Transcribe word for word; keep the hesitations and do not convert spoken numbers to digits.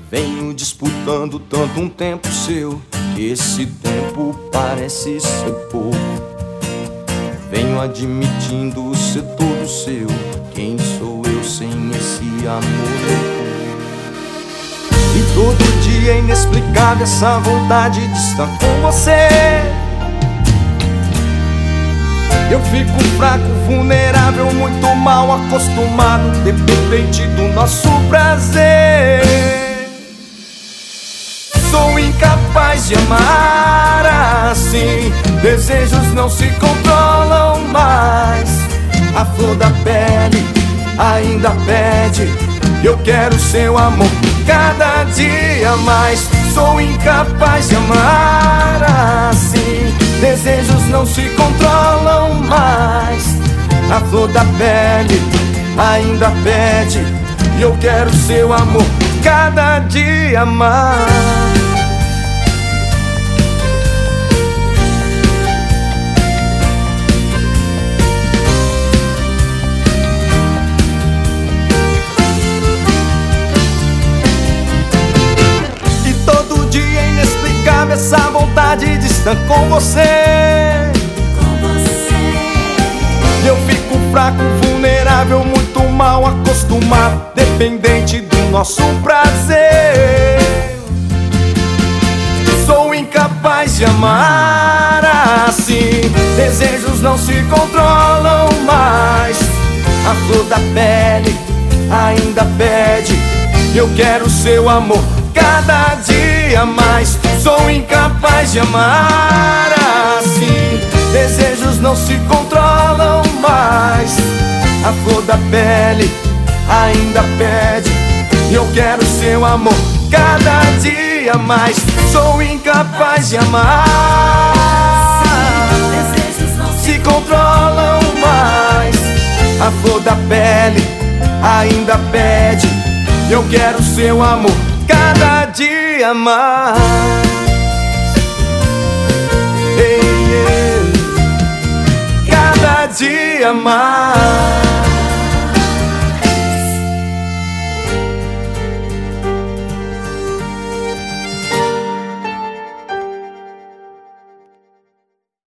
Venho disputando tanto um tempo seu, que esse tempo parece ser pouco. Venho admitindo ser todo seu. Quem sou eu sem esse amor louco? E todo dia é inexplicável essa vontade de estar com você. Eu fico fraco, vulnerável, muito mal acostumado, dependente do nosso prazer. Sou incapaz de amar assim. Desejos não se controlam mais. A flor da pele ainda pede. Eu quero seu amor cada dia mais. Sou incapaz de amar assim. Desejos não se controlam mais. A flor da pele ainda pede. Eu quero seu amor cada dia mais. Essa vontade de estar com você. Com você. Eu fico fraco, vulnerável, muito mal acostumado, dependente do nosso prazer. Sou incapaz de amar assim. Desejos não se controlam mais. A flor da pele ainda pede. Eu quero seu amor cada dia mais. Sou incapaz de amar assim. Desejos não se controlam mais. A flor da pele ainda pede. Eu quero seu amor cada dia mais. Sou incapaz de amar. Desejos não se controlam mais. A flor da pele ainda pede. Eu quero seu amor cada dia mais. Ei, ei, cada dia mais.